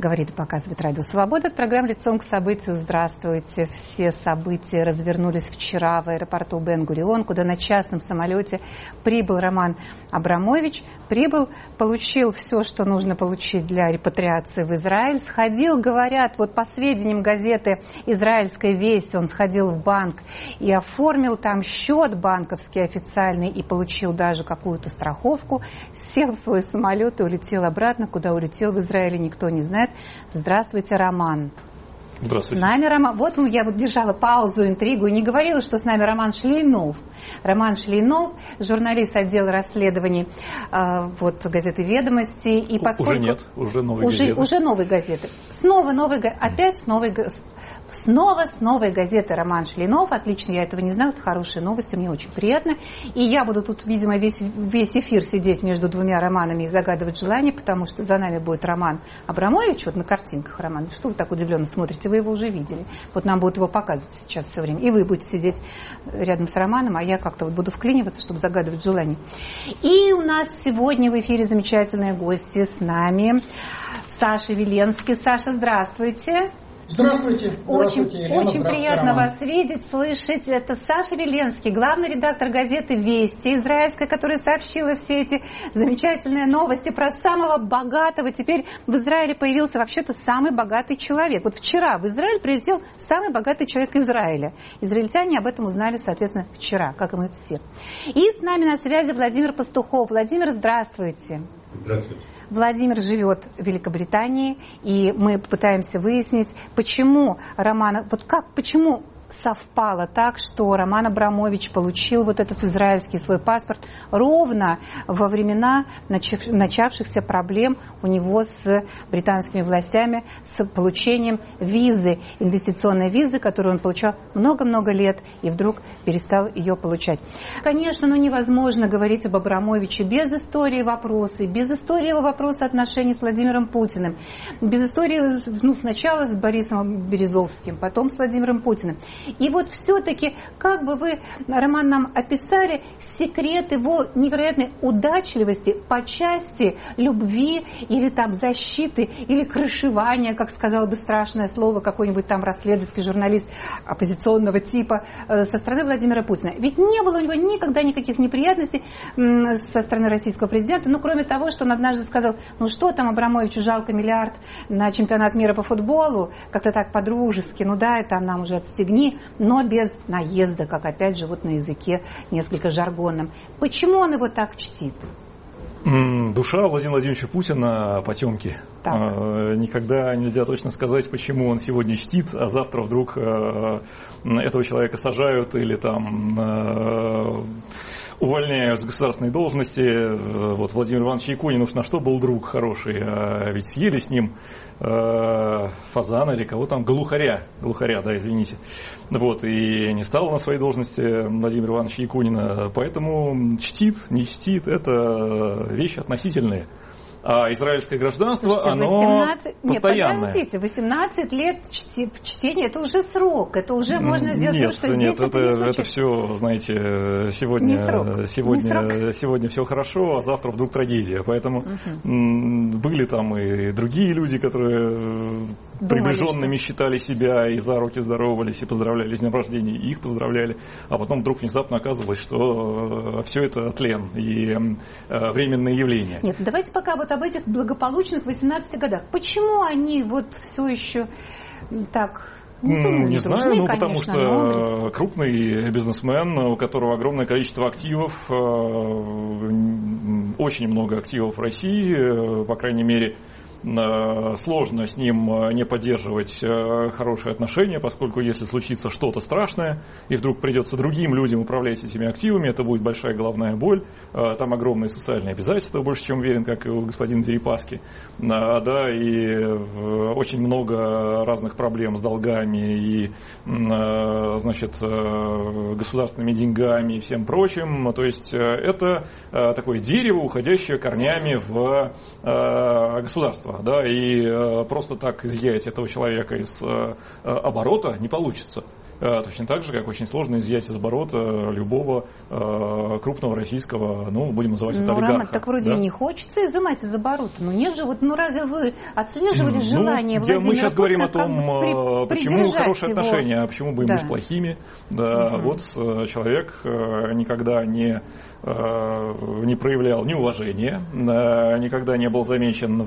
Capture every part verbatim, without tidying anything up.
Говорит и показывает Радио Свобода. Это программа «Лицом к событию». Здравствуйте. Все события развернулись вчера в аэропорту Бен-Гурион, куда на частном самолете прибыл Роман Абрамович. Прибыл, получил все, что нужно получить для репатриации в Израиль. Сходил, говорят, вот по сведениям газеты «Израильская весть», он сходил в банк и оформил там счет банковский официальный и получил даже какую-то страховку. Сел в свой самолет и улетел обратно. Куда улетел в Израиле, никто не знает. Здравствуйте, Роман. Здравствуйте. С нами Роман. Вот я вот держала паузу, интригу и не говорила, что с нами Роман Шлейнов. Роман Шлейнов, журналист отдела расследований э, вот, газеты «Ведомости». И поскольку... Уже нет, уже новые уже, газеты. Уже новые газеты. Снова новые газеты. Опять с новой газеты. Снова с новой газеты Роман Шлейнов. Отлично, я этого не знала. Это хорошие новости, мне очень приятно. И я буду тут, видимо, весь, весь эфир сидеть между двумя романами и загадывать желание, потому что за нами будет Роман Абрамович. Вот на картинках Роман. Что вы так удивленно смотрите? Вы его уже видели. Вот нам будут его показывать сейчас все время. И вы будете сидеть рядом с Романом, а я как-то вот буду вклиниваться, чтобы загадывать желание. И у нас сегодня в эфире замечательные гости. С нами Саша Веленский. Саша, здравствуйте. Здравствуйте. Очень, Здравствуйте, Елена. очень Здравствуйте, приятно Роман. вас видеть, слышать. Это Саша Веленский, главный редактор газеты «Вести» израильской, которая сообщила все эти замечательные новости про самого богатого. Теперь в Израиле появился вообще-то самый богатый человек. Вот вчера в Израиль прилетел самый богатый человек Израиля. Израильтяне об этом узнали, соответственно, вчера, как и мы все. И с нами на связи Владимир Пастухов. Владимир, здравствуйте. Здравствуйте. Владимир живет в Великобритании, и мы пытаемся выяснить, почему Роман, вот как, почему совпало так, что Роман Абрамович получил вот этот израильский свой паспорт ровно во времена начавшихся проблем у него с британскими властями, с получением визы, инвестиционной визы, которую он получал много-много лет и вдруг перестал ее получать. Конечно, ну невозможно говорить об Абрамовиче без истории вопроса, без истории его вопроса отношений с Владимиром Путиным, без истории, ну, сначала с Борисом Березовским, потом с Владимиром Путиным. И вот все-таки, как бы вы, Роман, нам описали секрет его невероятной удачливости по части любви или там защиты, или крышевания, как сказал бы страшное слово какой-нибудь там расследовательский журналист оппозиционного типа э, со стороны Владимира Путина. Ведь не было у него никогда никаких неприятностей э, со стороны российского президента, ну, кроме того, что он однажды сказал, ну, что там Абрамовичу жалко миллиард на чемпионат мира по футболу, как-то так по-дружески, ну да, это нам уже отстегни, но без наезда, как опять же вот на языке несколько жаргонном. Почему он его так чтит? Душа Владимира Владимировича Путина потемки. Так. Никогда нельзя точно сказать, почему он сегодня чтит, а завтра вдруг этого человека сажают или там увольняют с государственной должности. Вот Владимир Иванович Якунин уж на что был друг хороший, а ведь съели с ним фазана или кого там, глухаря, глухаря, да, извините. Вот, и не стал на своей должности Владимир Иванович Якунина, поэтому чтит, не чтит, это вещи относительные. А израильское гражданство, слушайте, оно восемнадцать... постоянное. Нет, подождите, восемнадцать лет чти... чтения, это уже срок, это уже можно сделать нет, то, что нет, здесь это, это, это все, знаете, сегодня, сегодня, сегодня все хорошо, а завтра вдруг трагедия. Поэтому угу. были там и другие люди, которые думали, приближенными что... считали себя и за руки здоровались, и поздравляли с днем рождения, и их поздравляли, а потом вдруг внезапно оказывалось, что все это тлен и временное явление. Нет, давайте пока вот об этих благополучных восемнадцати годах. Почему они вот все еще так... Не, не, не дружны, знаю, ну конечно, потому что но... крупный бизнесмен, у которого огромное количество активов, очень много активов в России, по крайней мере, сложно с ним не поддерживать хорошие отношения, поскольку если случится что-то страшное, и вдруг придется другим людям управлять этими активами, это будет большая головная боль, там огромные социальные обязательства, больше чем уверен, как и у господина Дерипаски, да, и очень много разных проблем с долгами и, значит, государственными деньгами и всем прочим, то есть это такое дерево, уходящее корнями в государство. Да, и э, просто так изъять этого человека из э, оборота не получится. точно так же, как очень сложно изъять из оборота любого крупного российского, ну, будем называть это, ну, олигарха. Роман, так вроде да? не хочется изымать из оборота. Ну нет же, вот, ну разве вы отслеживали желание ну, Владимира Мы сейчас Путина, говорим о том, как бы при, почему хорошие его... отношения, а почему бы им да. быть плохими. Да, угу. Вот человек никогда не, не проявлял неуважения, никогда не был замечен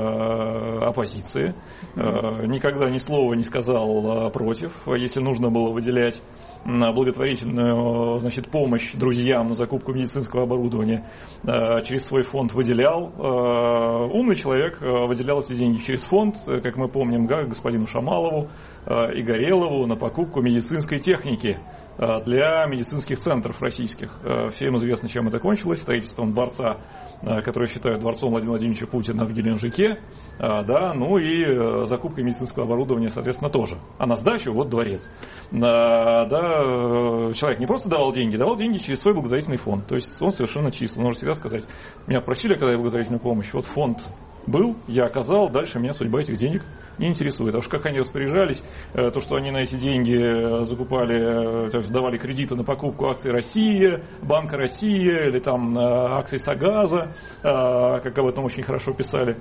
в оппозиции, никогда ни слова не сказал против. Если нужно было выделять на благотворительную, значит, помощь друзьям на закупку медицинского оборудования, через свой фонд выделял. Умный человек выделял эти деньги через фонд, как мы помним, господину Шамалову и Горелову на покупку медицинской техники для медицинских центров российских. Всем известно, чем это кончилось. Строительством дворца, который считают дворцом Владимира Владимировича Путина в Геленджике, да, ну и закупкой медицинского оборудования, соответственно, тоже. А на сдачу вот дворец. Да, человек не просто давал деньги, давал деньги через свой благотворительный фонд. То есть он совершенно чисто. Он может всегда сказать: меня просили, когда я благотворительную помощь, вот фонд был, я оказал, дальше меня судьба этих денег не интересует. А уж как они распоряжались, то, что они на эти деньги закупали, то есть давали кредиты на покупку акций России, Банка России или там акций Сагаза, как об этом очень хорошо писали.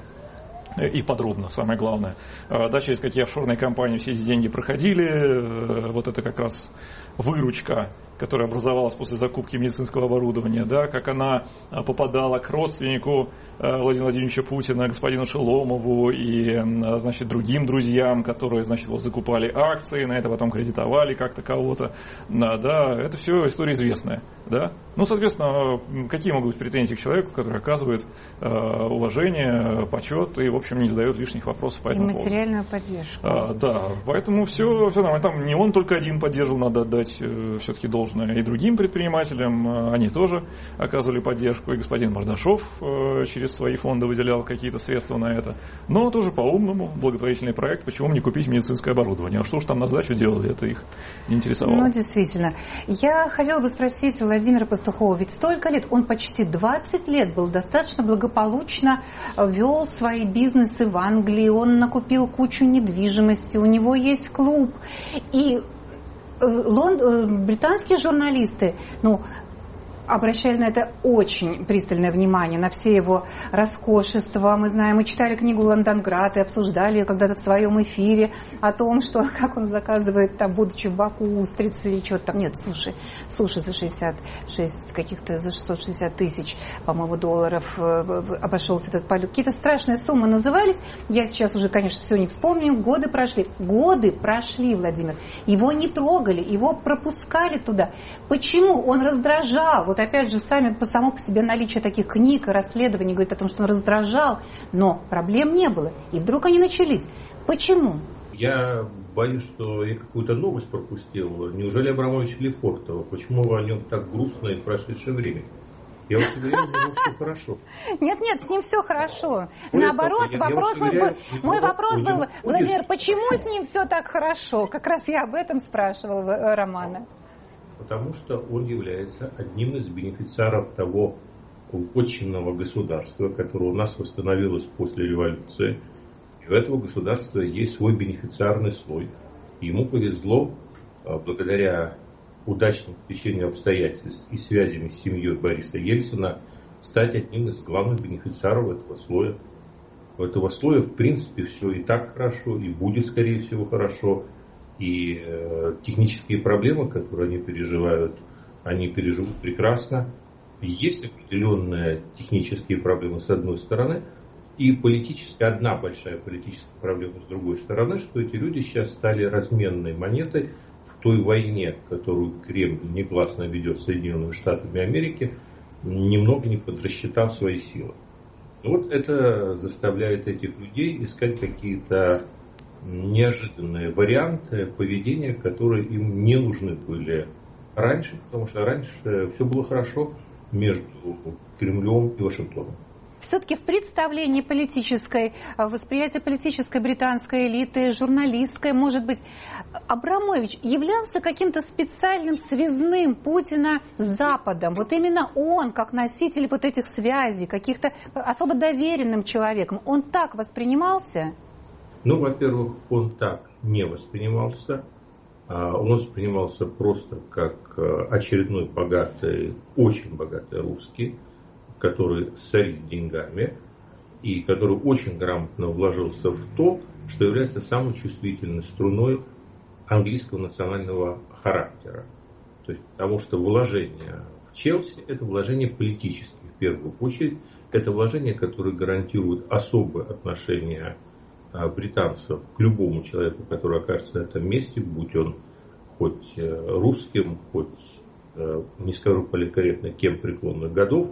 И подробно, самое главное. Да, через какие офшорные компании все эти деньги проходили. Вот это как раз выручка, которая образовалась после закупки медицинского оборудования, да, как она попадала к родственнику Владимира Владимировича Путина, господину Шеломову и, значит, другим друзьям, которые, значит, вот закупали акции, на это потом кредитовали как-то кого-то. Да, да, это все история известная. Да? Ну, соответственно, какие могут быть претензии к человеку, который оказывает э, уважение, почет и, в общем, не задает лишних вопросов по этому поводу. И материальную поддержку. А, да, поэтому все, все нормально. Там не он только один поддерживал, надо отдать э, все-таки должное и другим предпринимателям. Э, они тоже оказывали поддержку. И господин Мордашов э, через свои фонды выделял какие-то средства на это. Но тоже по-умному, благотворительный проект. Почему не купить медицинское оборудование? А что ж там на сдачу делали, это их не интересовало. Ну, действительно. Я хотела бы спросить у Владимира Пастухова, ведь столько лет, он почти двадцать лет был достаточно благополучно, вел свои бизнесы в Англии, он накупил кучу недвижимости, у него есть клуб. И лонд... британские журналисты, ну, обращали на это очень пристальное внимание, на все его роскошества. Мы знаем, мы читали книгу «Лондонград» и обсуждали ее когда-то в своем эфире о том, что как он заказывает, там, будучи в Баку, устрицы или что-то там. Нет, суши, суши за шестьдесят шесть, каких-то за шестьсот шестьдесят тысяч, по-моему, долларов обошелся этот полет. Какие-то страшные суммы назывались. Я сейчас уже, конечно, все не вспомню. Годы прошли. Годы прошли, Владимир. Его не трогали, его пропускали туда. Почему? Он раздражал. Вот опять же, сами по само по себе наличие таких книг и расследований говорит о том, что он раздражал, но проблем не было. И вдруг они начались. Почему? Я боюсь, что я какую-то новость пропустил. Неужели Абрамович Лефортово? Почему вы о нем так грустно и в прошедшее время? Я вас уверяю, у него все хорошо. Нет, нет, с ним все хорошо. Наоборот, я, вопрос я уверяю, был, мой вопрос был, будет... Владимир, почему с ним все так хорошо? Как раз я об этом спрашивал Романа. Потому что он является одним из бенефициаров того вотчинного государства, которое у нас восстановилось после революции. И у этого государства есть свой бенефициарный слой. И ему повезло, благодаря удачному течению обстоятельств и связями с семьей Бориса Ельцина, стать одним из главных бенефициаров этого слоя. У этого слоя, в принципе, все и так хорошо, и будет, скорее всего, хорошо. И э, технические проблемы, которые они переживают, они переживут прекрасно. Есть определенные технические проблемы с одной стороны, и политическая, одна большая политическая проблема с другой стороны, что эти люди сейчас стали разменной монетой в той войне, которую Кремль негласно ведет с Соединенными Штатами Америки, немного не подрасчитав свои силы. Вот это заставляет этих людей искать какие-то неожиданные варианты поведения, которые им не нужны были раньше, потому что раньше все было хорошо между Кремлем и Вашингтоном. Все-таки в представлении политической, в восприятии политической британской элиты, журналистской, может быть, Абрамович являлся каким-то специальным связным Путина с Западом. Вот именно он, как носитель вот этих связей, каких-то особо доверенным человеком, он так воспринимался? Ну, во-первых, он так не воспринимался. Он воспринимался просто как очередной богатый, очень богатый русский, который сорит деньгами и который очень грамотно вложился в то, что является самой чувствительной струной английского национального характера. То есть, потому что вложение в Челси – это вложение политическое в первую очередь. Это вложение, которое гарантирует особое отношение британцев к любому человеку, который окажется на этом месте, будь он хоть русским, хоть, не скажу политкорректно, кем преклонных годов.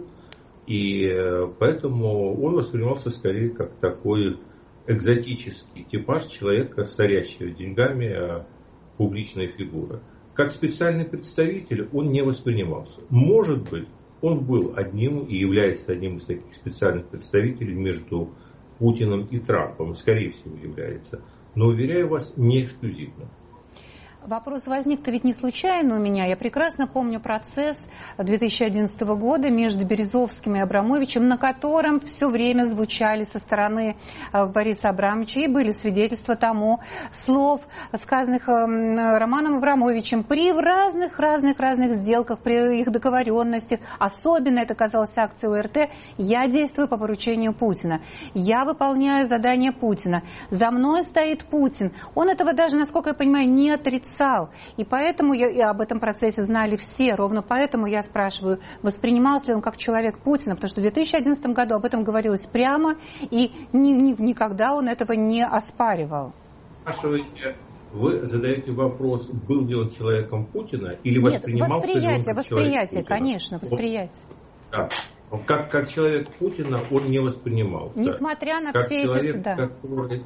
И поэтому он воспринимался скорее как такой экзотический типаж человека, сорящего деньгами, публичной фигуры. Как специальный представитель он не воспринимался. Может быть, он был одним и является одним из таких специальных представителей между Путиным и Трампом. Скорее всего, является. Но, уверяю вас, не эксклюзивно. Вопрос возник-то ведь не случайно у меня. Я прекрасно помню процесс две тысячи одиннадцатого года между Березовским и Абрамовичем, на котором все время звучали со стороны Бориса Абрамовича и были свидетельства тому слов, сказанных Романом Абрамовичем при разных-разных-разных сделках, при их договоренностях. Особенно это касалось акции ОРТ. Я действую по поручению Путина. Я выполняю задания Путина. За мной стоит Путин. Он этого даже, насколько я понимаю, не отрицает. И поэтому я, и об этом процессе знали все. Ровно поэтому я спрашиваю, воспринимался ли он как человек Путина, потому что в две тысячи одиннадцатом году об этом говорилось прямо, и ни, ни, никогда он этого не оспаривал. Спрашиваете, вы задаете вопрос, был ли он человеком Путина или Нет, воспринимался восприятие, ли он как восприятие, человек Путина? конечно, восприятие. Да. Как, как человек Путина он не воспринимался. Несмотря на как все человек, эти... Да. Который,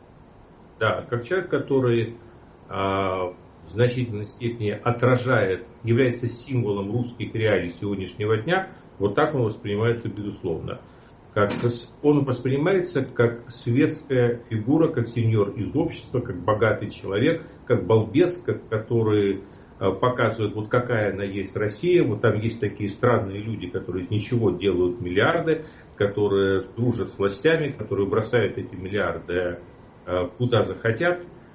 да, как человек, который... в значительной степени отражает, является символом русских реалий сегодняшнего дня, вот так он воспринимается безусловно. Как, он воспринимается как светская фигура, как сеньор из общества, как богатый человек, как балбес, как, который показывает, вот какая она есть Россия, вот там есть такие странные люди, которые из ничего делают миллиарды, которые дружат с властями, которые бросают эти миллиарды куда захотят.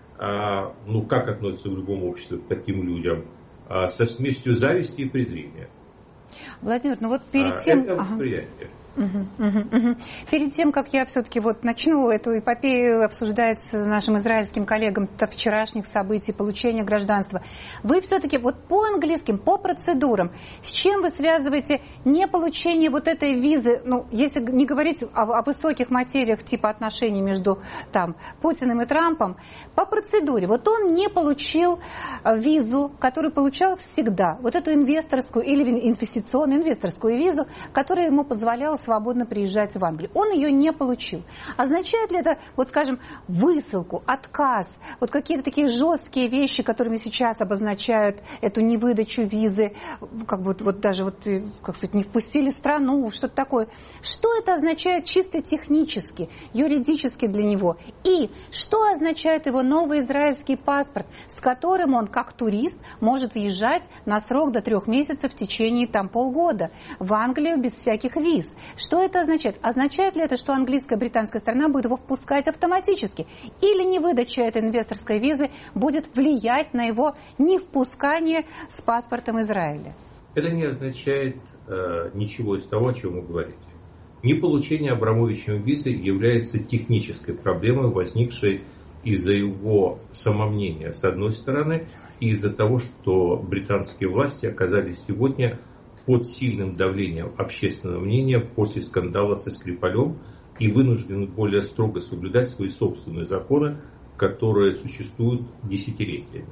Ну, как относятся в любом обществе к таким людям? Со смесью зависти и презрения. Владимир, ну вот перед тем... Это восприятие. Угу, угу, угу. Перед тем, как я все-таки вот начну эту эпопею обсуждать с нашим израильским коллегам вчерашних событий, получения гражданства, вы все-таки вот по английским, по процедурам, с чем вы связываете не получение вот этой визы, ну, если не говорить о, о высоких материях типа отношений между там Путиным и Трампом, по процедуре, вот он не получил визу, которую получал всегда, вот эту инвесторскую или инвестиционную инвесторскую визу, которая ему позволяла свободно приезжать в Англию. Он ее не получил. Означает ли это, вот скажем, высылку, отказ, вот какие-то такие жесткие вещи, которыми сейчас обозначают эту невыдачу визы, как бы вот даже вот, как сказать, не впустили страну, что-то такое. Что это означает чисто технически, юридически для него? И что означает его новый израильский паспорт, с которым он, как турист, может въезжать на срок до трех месяцев в течение там полгода в Англию без всяких виз? Что это означает? Означает ли это, что английская, британская сторона будет его впускать автоматически? Или невыдача этой инвесторской визы будет влиять на его невпускание с паспортом Израиля? Это не означает э, ничего из того, о чем вы говорите. Неполучение Абрамовичем визы является технической проблемой, возникшей из-за его самомнения, с одной стороны, и из-за того, что британские власти оказались сегодня под сильным давлением общественного мнения после скандала со Скрипалем и вынуждены более строго соблюдать свои собственные законы, которые существуют десятилетиями.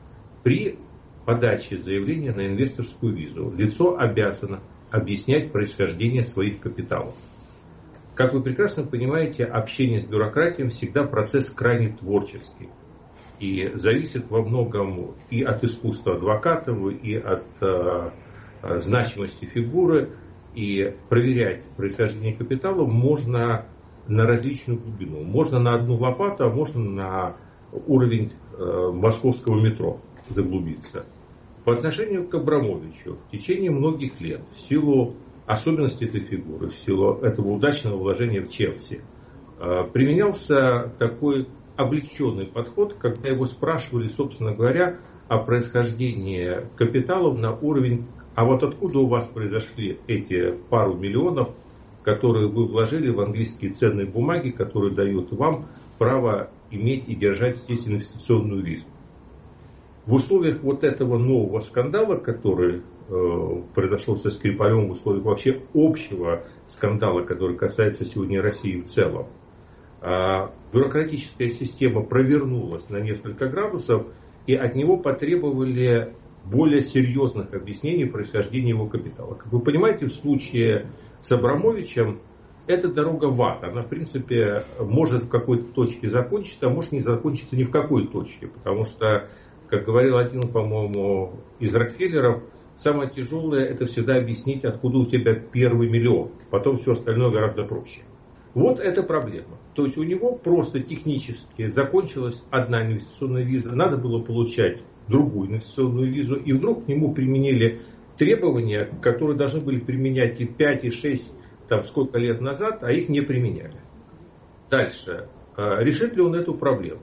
При подаче заявления на инвесторскую визу лицо обязано объяснять происхождение своих капиталов. Как вы прекрасно понимаете, общение с бюрократией всегда процесс крайне творческий и зависит во многом и от искусства адвоката, и от значимости фигуры, и проверять происхождение капитала можно на различную глубину. Можно на одну лопату, а можно на уровень э, московского метро заглубиться. По отношению к Абрамовичу в течение многих лет, в силу особенностей этой фигуры, в силу этого удачного вложения в Челси, э, применялся такой облегченный подход, когда его спрашивали, собственно говоря, о происхождении капиталов на уровень, а вот откуда у вас произошли эти пару миллионов, которые вы вложили в английские ценные бумаги, которые дают вам право иметь и держать здесь инвестиционную визу. В условиях вот этого нового скандала, который э, произошел со Скрипалем, в условиях вообще общего скандала, который касается сегодня России в целом, э, бюрократическая система провернулась на несколько градусов, и от него потребовали более серьезных объяснений происхождения его капитала. Как вы понимаете, в случае с Абрамовичем эта дорога в ад. Она, в принципе, может в какой-то точке закончиться, а может не закончиться ни в какой точке. Потому что, как говорил один, по-моему, из Рокфеллеров, самое тяжелое — это всегда объяснить, откуда у тебя первый миллион. Потом все остальное гораздо проще. Вот эта проблема. То есть у него просто технически закончилась одна инвестиционная виза, надо было получать другую инвестиционную визу, и вдруг к нему применили требования, которые должны были применять и пять, и шесть, там сколько лет назад, а их не применяли. Дальше. Решит ли он эту проблему?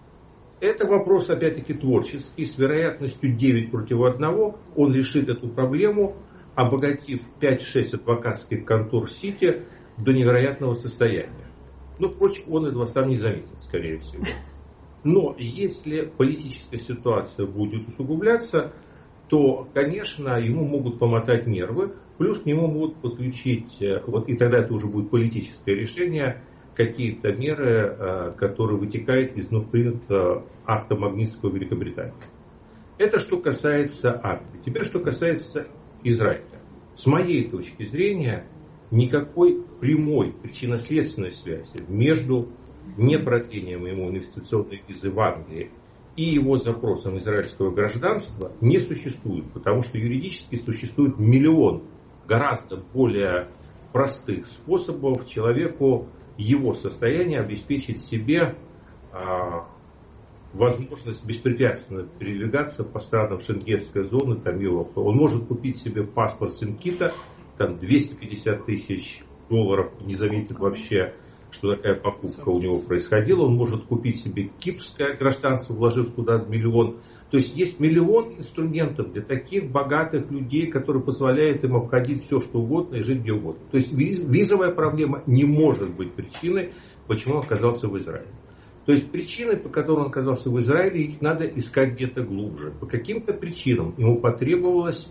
Это вопрос, опять-таки, творческий. С вероятностью девять против одного он решит эту проблему, обогатив пять-шесть адвокатских контор в Сити до невероятного состояния. Ну, впрочем, он этого сам не заметит, скорее всего. Но если политическая ситуация будет усугубляться, то, конечно, ему могут помотать нервы, плюс к нему могут подключить, вот и тогда это уже будет политическое решение, какие-то меры, которые вытекают из вновь принятого акта Магнитского в Великобритании. Это что касается Англии. Теперь что касается Израиля. С моей точки зрения, никакой прямой причинно-следственной связи между непродлением ему инвестиционной визы в Англии и его запросом израильского гражданства не существует, потому что юридически существует миллион гораздо более простых способов человеку его состояние обеспечить себе а, возможность беспрепятственно передвигаться по странам шенгенской зоны, там его. Он может купить себе паспорт Сен-Кита, там двести пятьдесят тысяч долларов, не заметит вообще, что такая покупка у него происходила. Он может купить себе кипрское гражданство, вложив туда миллион. То есть есть миллион инструментов для таких богатых людей, которые позволяют им обходить все, что угодно и жить где угодно. То есть визовая проблема не может быть причиной, почему он оказался в Израиле. То есть причины, по которым он оказался в Израиле, их надо искать где-то глубже. По каким-то причинам ему потребовалась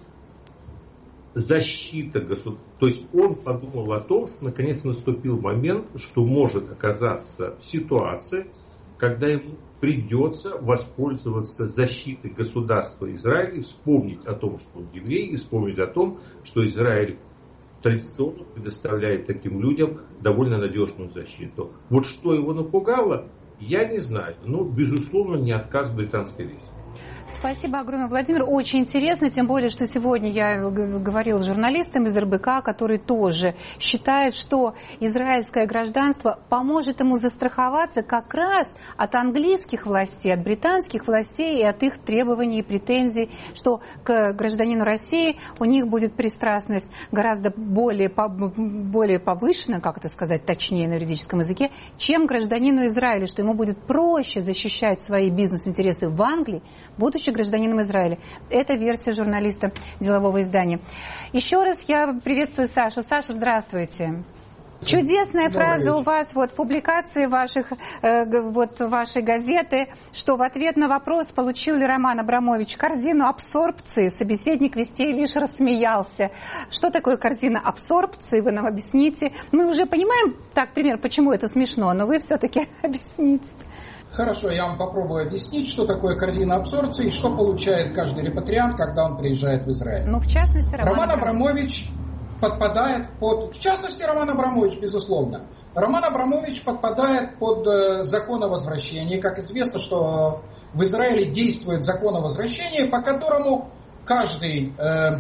защита государства. То есть он подумал о том, что наконец наступил момент, что может оказаться в ситуации, когда ему придется воспользоваться защитой государства Израиля и вспомнить о том, что он еврей, и вспомнить о том, что Израиль традиционно предоставляет таким людям довольно надежную защиту. Вот что его напугало, я не знаю. Но, безусловно, не отказ британской версии. Спасибо огромное, Владимир. Очень интересно, тем более, что сегодня я говорила с журналистом из эр бэ ка, который тоже считает, что израильское гражданство поможет ему застраховаться как раз от английских властей, от британских властей и от их требований и претензий, что к гражданину России у них будет пристрастность гораздо более, более повышенная, как это сказать точнее на юридическом языке, чем гражданину Израиля, что ему будет проще защищать свои бизнес-интересы в Англии, будучи гражданином Израиля. Это версия журналиста делового издания. Еще раз я приветствую Сашу. Саша, здравствуйте. Чудесная Добрый фраза вечер. У вас вот в публикации ваших, э, вот, вашей газеты, что в ответ на вопрос, получил ли Роман Абрамович корзину абсорбции, собеседник Вестей лишь рассмеялся. Что такое корзина абсорбции, вы нам объясните. Мы уже понимаем, так, пример, почему это смешно, но вы все-таки объясните. Хорошо, я вам попробую объяснить, что такое корзина абсорбции и что получает каждый репатриант, когда он приезжает в Израиль. Ну, в частности, Роман, Роман Абрамович подпадает под... В частности, Роман Абрамович, безусловно. Роман Абрамович подпадает под э, закон о возвращении. Как известно, что в Израиле действует закон о возвращении, по которому каждый э,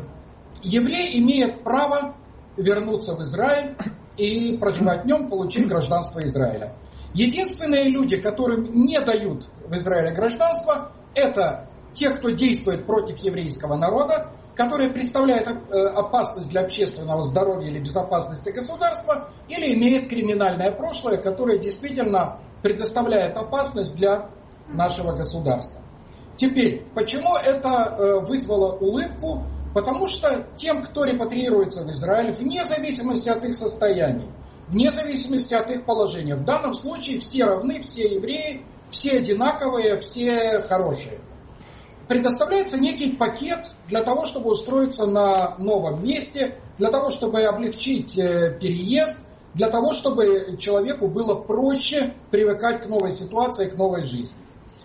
еврей имеет право вернуться в Израиль и проживать в нем, получить гражданство Израиля. Единственные люди, которым не дают в Израиле гражданство, это те, кто действует против еврейского народа, которые представляют опасность для общественного здоровья или безопасности государства, или имеют криминальное прошлое, которое действительно предоставляет опасность для нашего государства. Теперь, почему это вызвало улыбку? Потому что тем, кто репатриируется в Израиль, вне зависимости от их состояния, вне зависимости от их положения, в данном случае все равны, все евреи, все одинаковые, все хорошие. Предоставляется некий пакет для того, чтобы устроиться на новом месте, для того, чтобы облегчить переезд, для того, чтобы человеку было проще привыкать к новой ситуации, к новой жизни.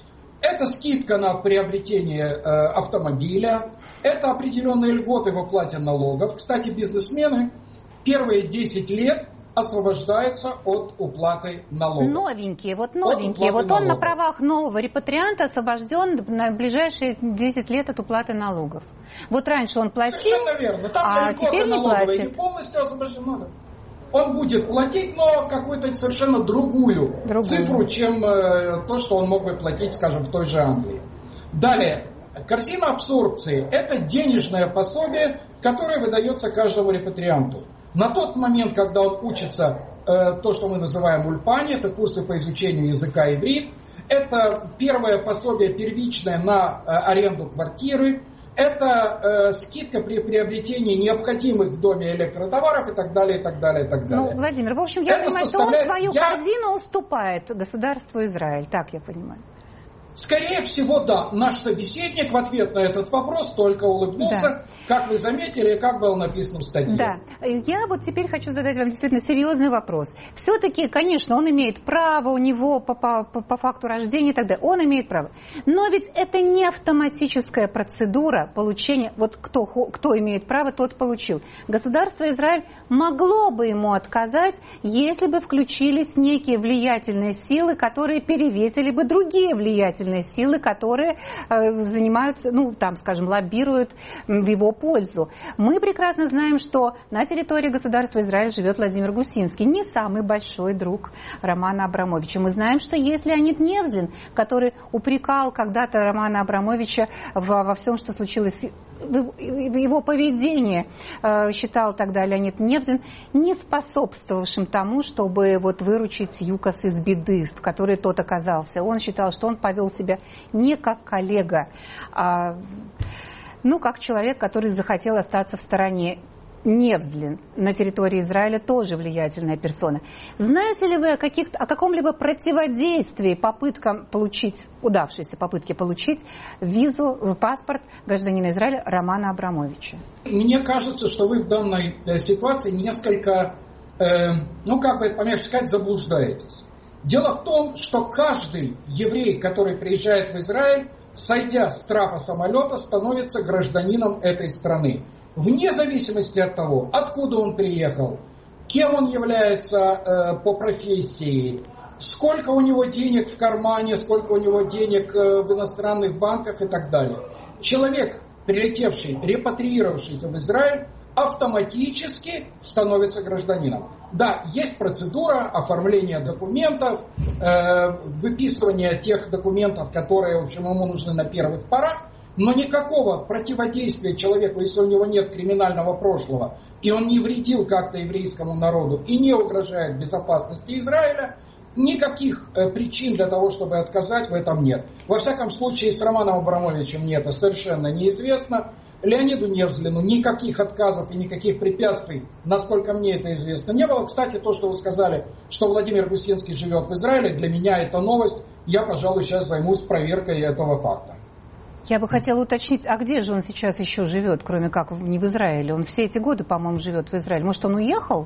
Это скидка на приобретение э, автомобиля, это определенные льготы в оплате налогов. Кстати, бизнесмены первые десять лет освобождаются от уплаты налогов. Новенькие, вот новенькие. Вот он налогов. На правах нового репатрианта освобожден на ближайшие десять лет от уплаты налогов. Вот раньше он платил, совершенно верно. Там а теперь не платит. Не полностью освобожден. Он будет платить, но какую-то совершенно другую, другую. цифру, чем э, то, что он мог бы платить, скажем, в той же Англии. Далее, корзина абсорбции – это денежное пособие, которое выдается каждому репатрианту. На тот момент, когда он учится, э, то, что мы называем ульпани, это курсы по изучению языка иврит, это первое пособие первичное на э, аренду квартиры, это э, скидка при приобретении необходимых в доме электротоваров и так далее, и так далее, и так далее. Ну, Владимир, в общем, я это понимаю, составляет... что он свою я... корзину уступает государству Израиль, так я понимаю. Скорее всего, да. Наш собеседник в ответ на этот вопрос только улыбнулся, да. Как вы заметили, и как было написано в статье. Да. Я вот теперь хочу задать вам действительно серьезный вопрос. Все-таки, конечно, он имеет право, у него по, по, по факту рождения и так далее, он имеет право. Но ведь это не автоматическая процедура получения, вот кто, кто имеет право, тот получил. Государство Израиль могло бы ему отказать, если бы включились некие влиятельные силы, которые перевесили бы другие влиятельные силы, которые э, занимаются, ну, там, скажем, лоббируют в его пользу. Мы прекрасно знаем, что на территории государства Израиль живет Владимир Гусинский, не самый большой друг Романа Абрамовича. Мы знаем, что есть Леонид Невзлин, который упрекал когда-то Романа Абрамовича во, во всем, что случилось в его поведении, считал тогда Леонид Невзлин не способствовавшим тому, чтобы вот выручить ЮКОС из беды, в которой тот оказался. Он считал, что он повел себя не как коллега, а ну, как человек, который захотел остаться в стороне. Невзлин на территории Израиля тоже влиятельная персона. Знаете ли вы о, каких, о каком-либо противодействии попыткам получить, удавшейся попытке получить визу, паспорт гражданина Израиля Романа Абрамовича? Мне кажется, что вы в данной ситуации несколько, э, ну, как бы, помягче сказать, заблуждаетесь. Дело в том, что каждый еврей, который приезжает в Израиль, сойдя с трапа самолета, становится гражданином этой страны. Вне зависимости от того, откуда он приехал, кем он является э, по профессии, сколько у него денег в кармане, сколько у него денег э, в иностранных банках и так далее. Человек, прилетевший, репатриировавшийся в Израиль, автоматически становится гражданином. Да, есть процедура оформления документов, э, выписывания тех документов, которые, в общем, ему нужны на первых порах, но никакого противодействия человеку, если у него нет криминального прошлого, и он не вредил как-то еврейскому народу и не угрожает безопасности Израиля, никаких э, причин для того, чтобы отказать, в этом нет. Во всяком случае, с Романом Абрамовичем мне это совершенно неизвестно. Леониду Невзлину никаких отказов и никаких препятствий, насколько мне это известно, не было. Кстати, то, что вы сказали, что Владимир Гусинский живет в Израиле, для меня это новость. Я, пожалуй, сейчас займусь проверкой этого факта. Я бы хотела уточнить, а где же он сейчас еще живет, кроме как не в Израиле? Он все эти годы, по-моему, живет в Израиле. Может, он уехал?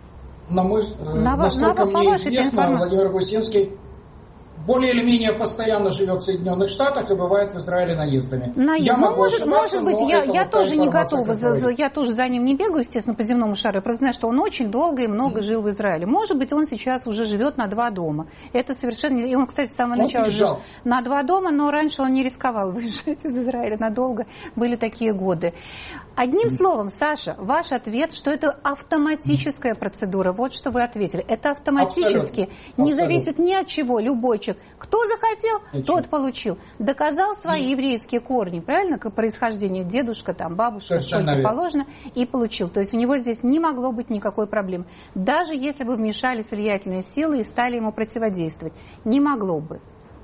На мой, на, насколько на, мне известно, Владимир Гусинский более или менее постоянно живет в Соединенных Штатах и бывает в Израиле наездами. На... Я ну, могу может, может быть, я, я тоже не готова, за, за, я тоже за ним не бегаю, естественно, по земному шару. Я просто знаю, что он очень долго и много mm. жил в Израиле. Может быть, он сейчас уже живет на два дома. Это совершенно... И он, кстати, с самого он начала жил на два дома, но раньше он не рисковал выезжать из Израиля надолго. Были такие годы. Одним mm. словом, Саша, ваш ответ, что это автоматическая процедура. Вот что вы ответили. Это автоматически. Абсолютно. Не Абсолютно. Зависит ни от чего. Любой человек, получил. Кто захотел, Ничего. тот получил. Доказал свои еврейские корни, правильно, как происхождение дедушка, там, бабушка, сколько положено, и получил. То есть у него здесь не могло быть никакой проблемы. Даже если бы вмешались влиятельные силы и стали ему противодействовать. Не могло бы.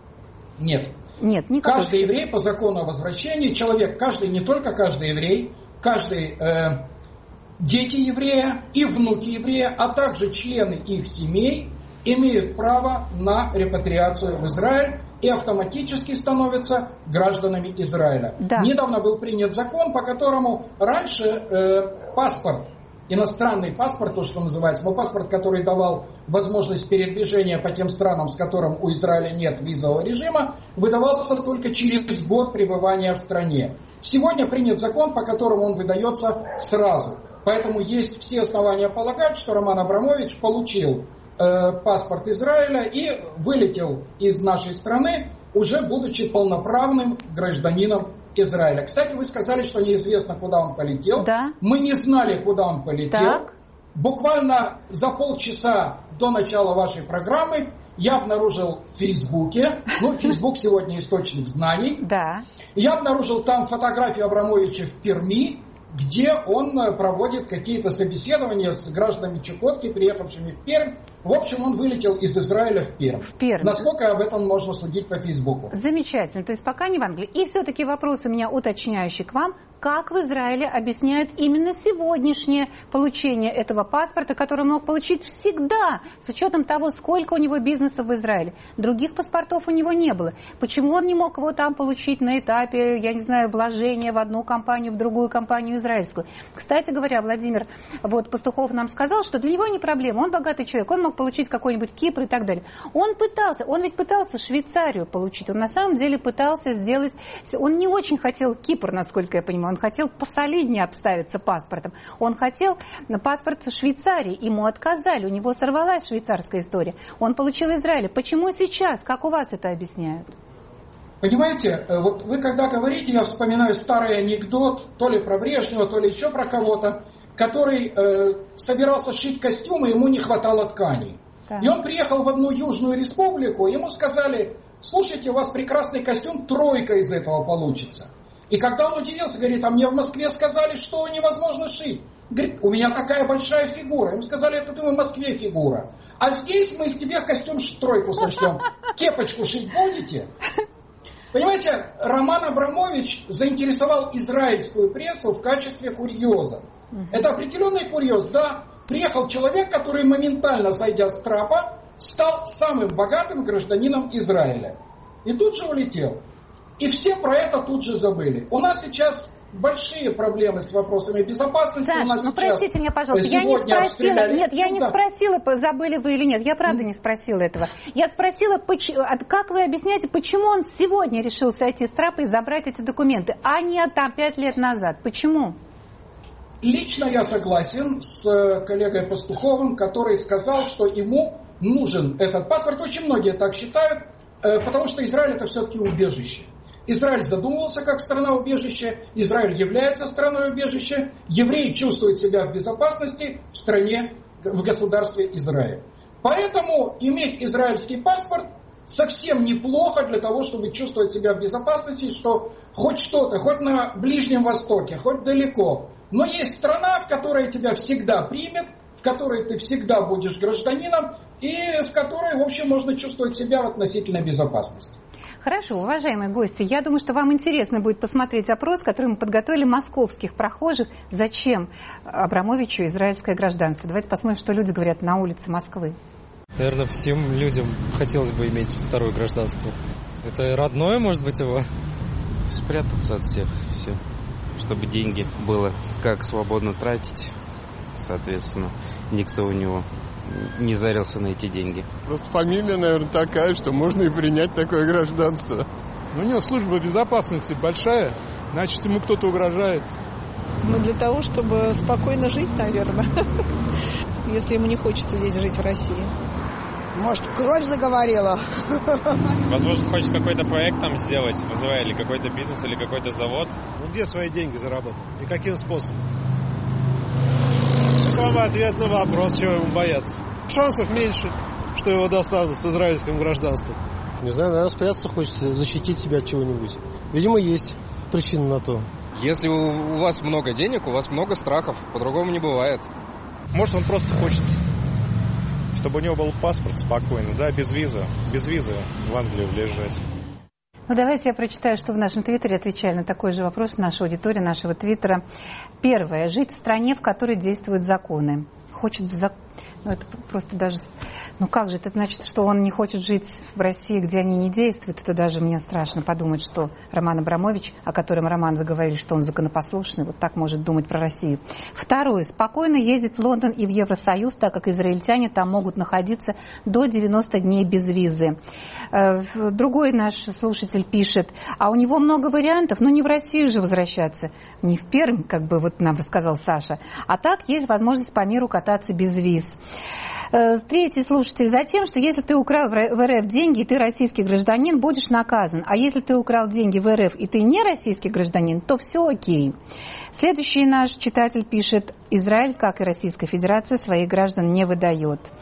Нет. Нет, никакой. Каждый еврей по закону о возвращении, человек, каждый, не только каждый еврей, каждый э, дети еврея и внуки еврея, а также члены их семей имеют право на репатриацию в Израиль и автоматически становятся гражданами Израиля. Да. Недавно был принят закон, по которому раньше э, паспорт, иностранный паспорт, то, что называется, но паспорт, который давал возможность передвижения по тем странам, с которым у Израиля нет визового режима, выдавался только через год пребывания в стране. Сегодня принят закон, по которому он выдается сразу. Поэтому есть все основания полагать, что Роман Абрамович получил э, паспорт Израиля и вылетел из нашей страны, уже будучи полноправным гражданином Израиля. Кстати, вы сказали, что неизвестно, куда он полетел. Да. Мы не знали, куда он полетел. Так. Буквально за полчаса до начала вашей программы я обнаружил в Фейсбуке, ну, Фейсбук сегодня источник знаний, Да. я обнаружил там фотографию Абрамовича в Перми, где он проводит какие-то собеседования с гражданами Чукотки, приехавшими в Пермь. В общем, он вылетел из Израиля в Пермь. В Пермь. Насколько об этом можно судить по Фейсбуку? Замечательно. То есть пока не в Англии. И все-таки вопрос у меня уточняющий к вам. Как в Израиле объясняют именно сегодняшнее получение этого паспорта, который он мог получить всегда, с учетом того, сколько у него бизнеса в Израиле. Других паспортов у него не было. Почему он не мог его там получить на этапе, я не знаю, вложения в одну компанию, в другую компанию израильскую? Кстати говоря, Владимир вот, Пастухов нам сказал, что для него не проблема. Он богатый человек, он мог получить какой-нибудь Кипр и так далее. Он пытался, он ведь пытался Швейцарию получить. Он на самом деле пытался сделать... Он не очень хотел Кипр, насколько я понимаю. Он хотел посолиднее обставиться паспортом. Он хотел на паспорт Швейцарии. Ему отказали. У него сорвалась швейцарская история. Он получил Израиль. Почему сейчас? Как у вас это объясняют? Понимаете, вот вы когда говорите, я вспоминаю старый анекдот, то ли про Брежнева, то ли еще про кого-то, который э, собирался шить костюмы, ему не хватало тканей. Да. И он приехал в одну южную республику, ему сказали: слушайте, у вас прекрасный костюм, тройка из этого получится. И когда он удивился, говорит: а мне в Москве сказали, что невозможно шить. Говорит: у меня такая большая фигура. Ему сказали: это ты в Москве фигура. А здесь мы из тебя костюм тройку сошлем. Кепочку шить будете? Понимаете, Роман Абрамович заинтересовал израильскую прессу в качестве курьеза. Это определенный курьез, да. Приехал человек, который моментально, сойдя с трапа, стал самым богатым гражданином Израиля. И тут же улетел. И все про это тут же забыли. У нас сейчас большие проблемы с вопросами безопасности. Саш, у нас ну сейчас простите меня, пожалуйста, я не спросила, нет, я не спросила, забыли вы или нет, я правда не спросила этого. Я спросила, как вы объясняете, почему он сегодня решил сойти с трапа и забрать эти документы, а не там пять лет назад. Почему? Лично я согласен с коллегой Пастуховым, который сказал, что ему нужен этот паспорт. Очень многие так считают, потому что Израиль это все-таки убежище. Израиль задумывался как страна-убежище, Израиль является страной-убежище, евреи чувствуют себя в безопасности в стране, в государстве Израиль. Поэтому иметь израильский паспорт совсем неплохо для того, чтобы чувствовать себя в безопасности, что хоть что-то, хоть на Ближнем Востоке, хоть далеко, но есть страна, в которой тебя всегда примет, в которой ты всегда будешь гражданином и в которой, в общем, можно чувствовать себя в относительной безопасности. Хорошо, уважаемые гости, я думаю, что вам интересно будет посмотреть опрос, который мы подготовили московских прохожих. Зачем Абрамовичу израильское гражданство? Давайте посмотрим, что люди говорят на улице Москвы. Наверное, всем людям хотелось бы иметь второе гражданство. Это родное, может быть, его? Спрятаться от всех, все. Чтобы деньги было как свободно тратить, соответственно, никто у него не зарился на эти деньги. Просто фамилия, наверное, такая, что можно и принять такое гражданство. Ну, у него служба безопасности большая, значит, ему кто-то угрожает. Ну, для того, чтобы спокойно жить, наверное, если ему не хочется здесь жить, в России. Может, кровь заговорила? Возможно, хочет какой-то проект там сделать в Израиле, какой-то бизнес или какой-то завод. Ну, где свои деньги заработал? И каким способом? Вам ответ на вопрос, чего ему бояться. Шансов меньше, что его достанут с израильским гражданством. Не знаю, наверное, спрятаться хочется, защитить себя от чего-нибудь. Видимо, есть причина на то. Если у вас много денег, у вас много страхов. По-другому не бывает. Может, он просто хочет, чтобы у него был паспорт спокойно, да, без визы. Без визы в Англию въезжать. Ну, давайте я прочитаю, что в нашем твиттере отвечали на такой же вопрос наша аудитория, нашего твиттера. Первое. Жить в стране, в которой действуют законы. Хочет в зак... Ну, это просто даже... Ну, как же, это значит, что он не хочет жить в России, где они не действуют? Это даже мне страшно подумать, что Роман Абрамович, о котором, Роман, вы говорили, что он законопослушный, вот так может думать про Россию. Второе. Спокойно ездить в Лондон и в Евросоюз, так как израильтяне там могут находиться до девяноста дней без визы. Другой наш слушатель пишет, а у него много вариантов, но не в Россию же возвращаться, не в Пермь, как бы вот нам рассказал Саша, а так есть возможность по миру кататься без виз. Третий слушатель, затем, что если ты украл в РФ деньги, и ты российский гражданин, будешь наказан. А если ты украл деньги в РФ, и ты не российский гражданин, то все окей. Следующий наш читатель пишет, Израиль, как и Российская Федерация, своих граждан не выдает.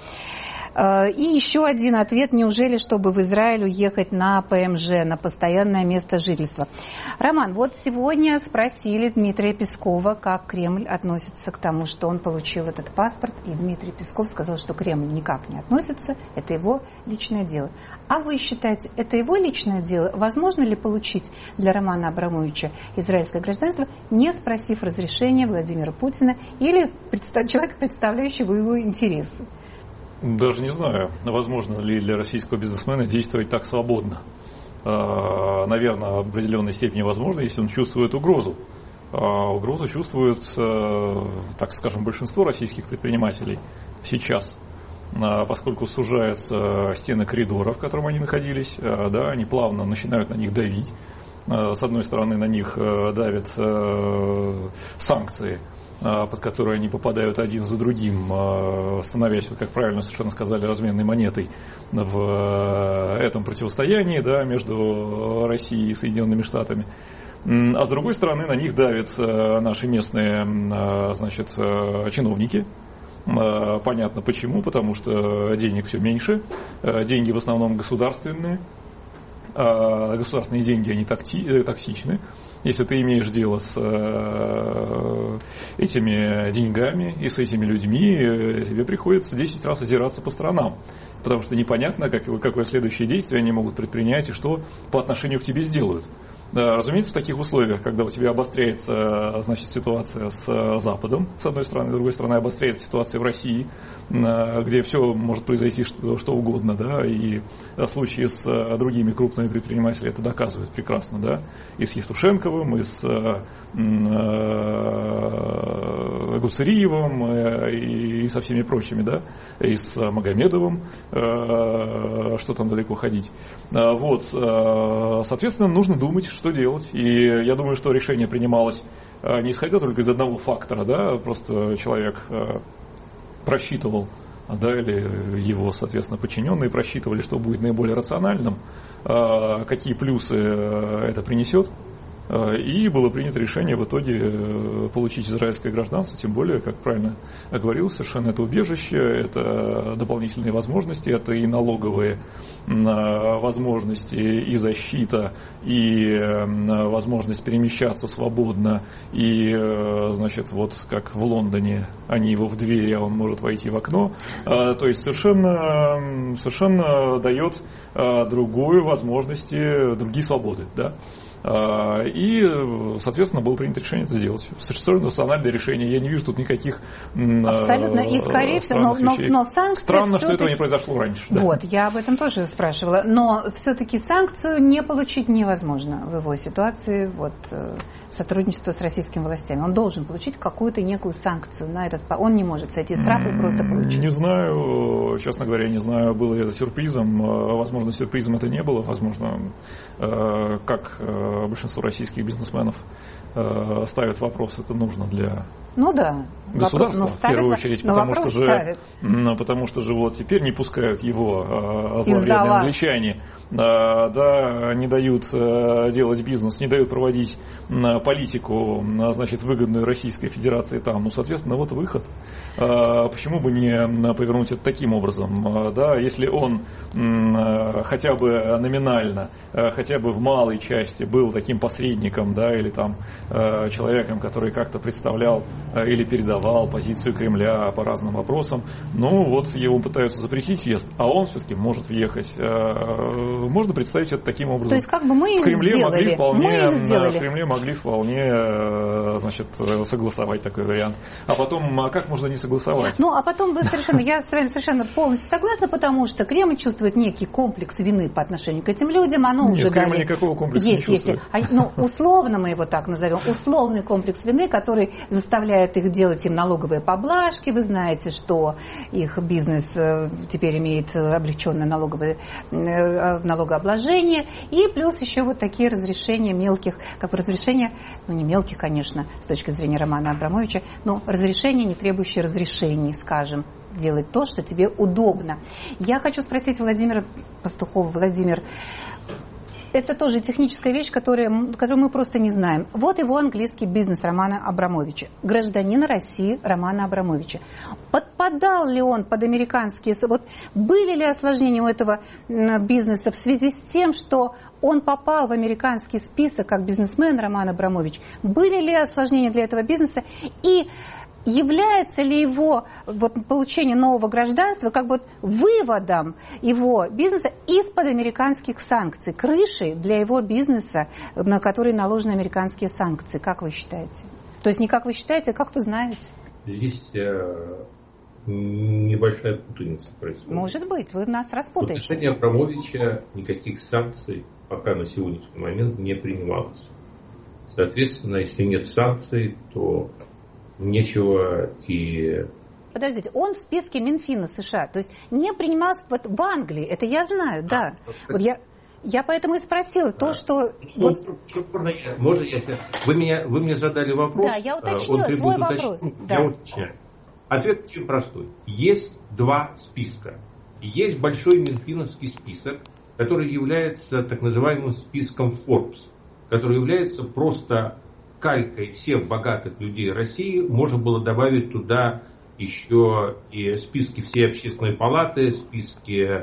И еще один ответ, неужели, чтобы в Израиль уехать на ПМЖ, на постоянное место жительства? Роман, вот сегодня спросили Дмитрия Пескова, как Кремль относится к тому, что он получил этот паспорт, и Дмитрий Песков сказал, что Кремль никак не относится, это его личное дело. А вы считаете, это его личное дело? Возможно ли получить для Романа Абрамовича израильское гражданство, не спросив разрешения Владимира Путина или человека, представляющего его интересы? Даже не знаю, возможно ли для российского бизнесмена действовать так свободно. Наверное, в определенной степени возможно, если он чувствует угрозу. Угрозу чувствует, так скажем, большинство российских предпринимателей сейчас, поскольку сужаются стены коридора, в котором они находились, да, они плавно начинают на них давить. С одной стороны, на них давят санкции, под которые они попадают один за другим, становясь, как правильно совершенно сказали, разменной монетой в этом противостоянии, да, между Россией и Соединенными Штатами. А с другой стороны, на них давят наши местные, значит, чиновники. Понятно почему, потому что денег все меньше, деньги в основном государственные. Государственные деньги, они такти, токсичны. Если ты имеешь дело с этими деньгами и с этими людьми, тебе приходится десять раз озираться по сторонам. Потому что непонятно, как, какое следующее действие они могут предпринять и что по отношению к тебе сделают. Да, разумеется, в таких условиях, когда у тебя обостряется, значит, ситуация с Западом, с одной стороны, с другой стороны, обостряется ситуация в России, где все может произойти что, что угодно, да, и случаи с другими крупными предпринимателями это доказывают прекрасно, да, и с Евтушенковым, и с Гуцериевым, и со всеми прочими, да, и с Магомедовым, что там далеко ходить. Вот, соответственно, нужно думать, что делать. И я думаю, что решение принималось не исходя только из одного фактора, да, просто человек просчитывал, да, или его, соответственно, подчиненные просчитывали, что будет наиболее рациональным, какие плюсы это принесет. И было принято решение в итоге получить израильское гражданство, тем более, как правильно говорил, совершенно это убежище, это дополнительные возможности, это и налоговые возможности, и защита, и возможность перемещаться свободно, и, значит, вот как в Лондоне, они его в дверь, а он может войти в окно, то есть совершенно, совершенно дает другую возможности, другие свободы, да. И, соответственно, было принято решение это сделать. Совершенно рациональное решение. Я не вижу тут никаких абсолютно. И, скорее всего, но, но, но санкции странно, что этого не произошло раньше. Вот, да. Я об этом тоже спрашивала. Но все-таки санкцию не получить невозможно в его ситуации, вот, сотрудничество с российскими властями. Он должен получить какую-то некую санкцию на этот... Он не может сойти с трапа и просто получить. Не знаю, честно говоря, не знаю, было ли это сюрпризом. Возможно, сюрпризом это не было. Возможно, как большинство российских бизнесменов э, ставят вопрос, это нужно для ну да, государства, вопрос, в первую очередь, потому что, же, ну, потому что же вот теперь не пускают его э, зловредные англичане, э, да, не дают э, делать бизнес, не дают проводить э, политику, э, значит, выгодную Российской Федерации там. Ну, соответственно, вот выход. почему бы не повернуть это таким образом? Да, если он хотя бы номинально, хотя бы в малой части был таким посредником, да, или там человеком, который как-то представлял или передавал позицию Кремля по разным вопросам, ну вот его пытаются запретить въезд, а он все-таки может въехать. Можно представить это таким образом. То есть как бы мы их в Кремле сделали. могли вполне, мы их сделали. В Кремле могли вполне, значит, согласовать такой вариант. А потом, а как можно не согласовать? Ну, а потом вы совершенно, я с вами совершенно полностью согласна, потому что Кремль чувствует некий комплекс вины по отношению к этим людям, оно Нет, уже Кремль дали. никакого комплекса есть, не чувствует. Есть, ну, условно мы его так назовем, условный комплекс вины, который заставляет их делать им налоговые поблажки. Вы знаете, что их бизнес теперь имеет облегченное налоговое, налогообложение, и плюс еще вот такие разрешения мелких, как бы разрешения, ну не мелких, конечно, с точки зрения Романа Абрамовича, но разрешения, не требующие разрешений, скажем, делать то, что тебе удобно. Я хочу спросить Владимира Пастухова. Владимир, это тоже техническая вещь, которую, которую мы просто не знаем. Вот его английский бизнес Романа Абрамовича. Гражданин России Романа Абрамовича. Подпадал ли он под американские... Вот были ли осложнения у этого бизнеса в связи с тем, что он попал в американский список как бизнесмен Роман Абрамович? Были ли осложнения для этого бизнеса? И является ли его вот, получение нового гражданства как бы выводом его бизнеса из-под американских санкций, крышей для его бизнеса, на который наложены американские санкции? Как вы считаете? То есть не как вы считаете, а как вы знаете? Здесь э, небольшая путаница происходит. Может быть, вы нас распутаете. В отношении Абрамовича никаких санкций пока на сегодняшний момент не принималось. Соответственно, если нет санкций, то нечего и... Подождите, он в списке Минфина США, то есть не принимался вот в Англии, это я знаю, да. Вот я, я поэтому и спросила то, что... Ну, вот... Можно я... Вы, меня, вы мне задали вопрос. Да, я уточнила свой вопрос. Да. Я уточняю. Ответ очень простой. Есть два списка. Есть большой минфиновский список, который является так называемым списком Forbes, который является просто калькой всех богатых людей России. Можно было добавить туда еще и списки всей общественной палаты, списки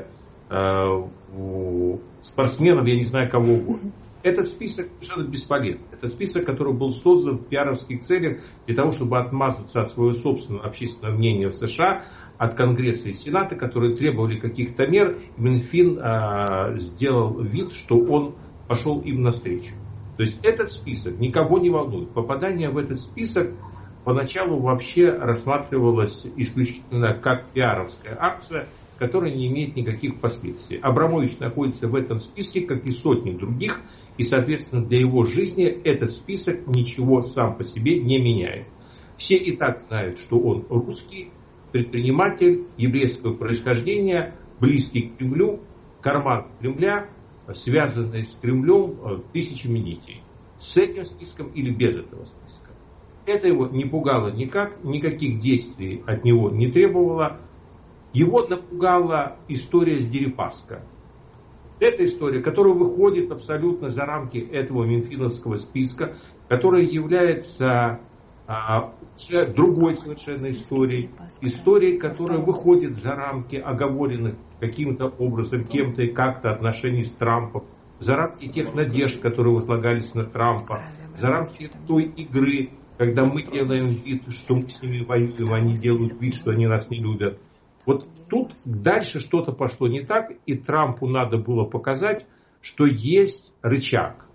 э, спортсменов, я не знаю кого угодно. Этот список совершенно бесполезен. Это список, который был создан в пиаровских целях для того, чтобы отмазаться от своего собственного общественного мнения в США, от Конгресса и Сената, которые требовали каких-то мер. Минфин э, сделал вид, что он пошел им навстречу. То есть этот список никого не волнует. Попадание в этот список поначалу вообще рассматривалось исключительно как пиаровская акция, которая не имеет никаких последствий. Абрамович находится в этом списке, как и сотни других, и, соответственно, для его жизни этот список ничего сам по себе не меняет. Все и так знают, что он русский, предприниматель, еврейского происхождения, близкий к Кремлю, карман Кремля, связанные с Кремлем тысячами нитей. С этим списком или без этого списка. Это его не пугало никак, никаких действий от него не требовало. Его напугала история с Дерипаска. Это история, которая выходит абсолютно за рамки этого минфиновского списка, которая является а, другой совершенно историей. Историей, которая выходит за рамки оговоренных каким-то образом, кем-то и как-то отношений с Трампом, за рамки тех надежд, которые возлагались на Трампа, за рамки той игры, когда мы делаем вид, что мы с ними воюем, они делают вид, что они нас не любят. Вот тут дальше что-то пошло не так, и Трампу надо было показать, что есть рычаг.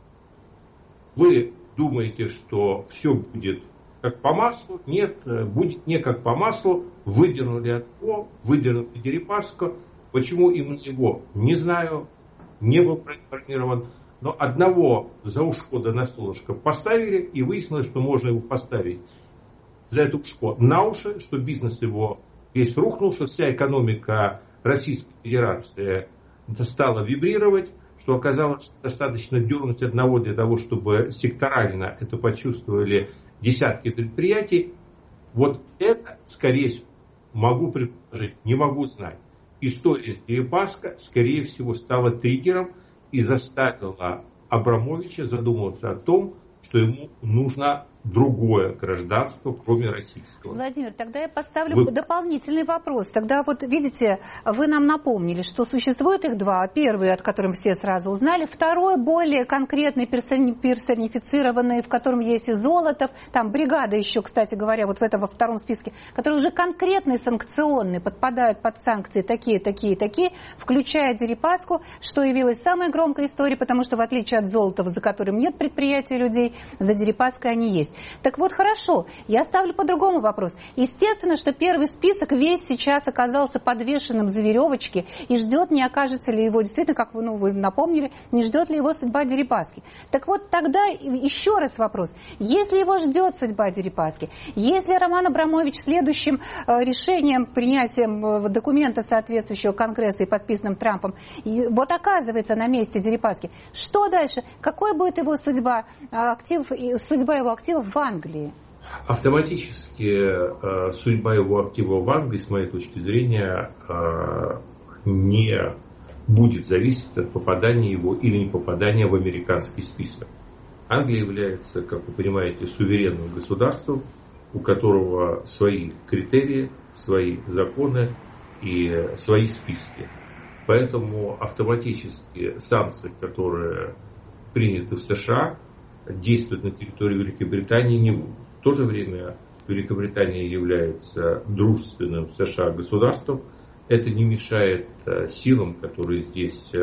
Вы думаете, что все будет как по маслу? Нет, будет не как по маслу. Выдернули от него, выдернули Дерипаска. Почему именно его? Не знаю, не был проинформирован. Но одного за ушко да на солнышко поставили, и выяснилось, что можно его поставить за это ушко на уши, что бизнес его весь рухнул, что вся экономика Российской Федерации стала вибрировать, что оказалось достаточно дернуть одного для того, чтобы секторально это почувствовали десятки предприятий. Вот это, скорее всего, могу предположить, не могу знать. История с Дерипаска, скорее всего, стала триггером и заставила Абрамовича задуматься о том, что ему нужно другое гражданство, кроме российского. Владимир, тогда я поставлю Вы... дополнительный вопрос. Тогда вот, видите, вы нам напомнили, что существует их два. Первый, от которого все сразу узнали. Второй, более конкретный, персонифицированный, в котором есть и Золотов. Там бригада еще, кстати говоря, вот в этом во втором списке, который уже конкретный, санкционный, подпадают под санкции такие, такие, такие, включая Дерипаску, что явилось самой громкой историей, потому что в отличие от Золотова, за которым нет предприятий людей, за Дерипаской они есть. Так вот, хорошо, я ставлю по-другому вопрос. Естественно, что первый список весь сейчас оказался подвешенным за веревочки и ждет, не окажется ли его, действительно, как вы, ну, вы напомнили, не ждет ли его судьба Дерипаски. Так вот, тогда еще раз вопрос. Если его ждет судьба Дерипаски, если Роман Абрамович следующим э, решением, принятием э, документа соответствующего Конгресса и подписанным Трампом, и, вот оказывается на месте Дерипаски, что дальше? Какой будет его судьба, актив, судьба его активов в Англии? Автоматически э, судьба его активов в Англии, с моей точки зрения, э, не будет зависеть от попадания его или не попадания в американский список. Англия является, как вы понимаете, суверенным государством, у которого свои критерии, свои законы и свои списки. Поэтому автоматически санкции, которые приняты в США, действовать на территории Великобритании не будут. В то же время Великобритания является дружественным США государством. Это не мешает силам, которые здесь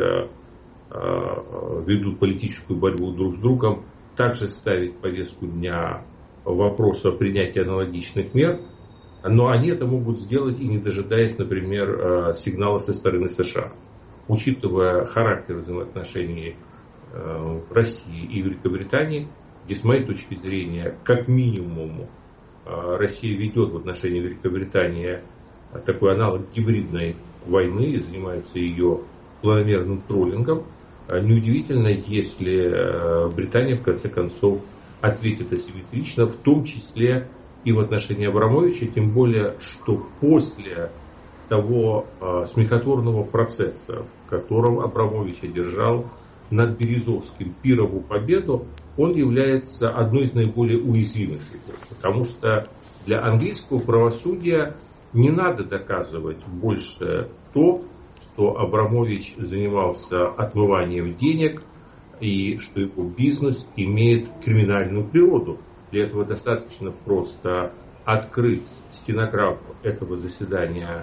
ведут политическую борьбу друг с другом, также ставить повестку дня вопроса о принятии аналогичных мер. Но они это могут сделать и не дожидаясь, например, сигнала со стороны США. Учитывая характер взаимоотношений России и Великобритании, где, с моей точки зрения, как минимум, Россия ведет в отношении Великобритании такой аналог гибридной войны и занимается ее планомерным троллингом. Неудивительно, если Британия, в конце концов, ответит асимметрично, в том числе и в отношении Абрамовича, тем более, что после того смехотворного процесса, в котором Абрамович одержал над Березовским пирову победу, он является одной из наиболее уязвимых фигур. Потому что для английского правосудия не надо доказывать больше то, что Абрамович занимался отмыванием денег и что его бизнес имеет криминальную природу. Для этого достаточно просто открыть стенограмму этого заседания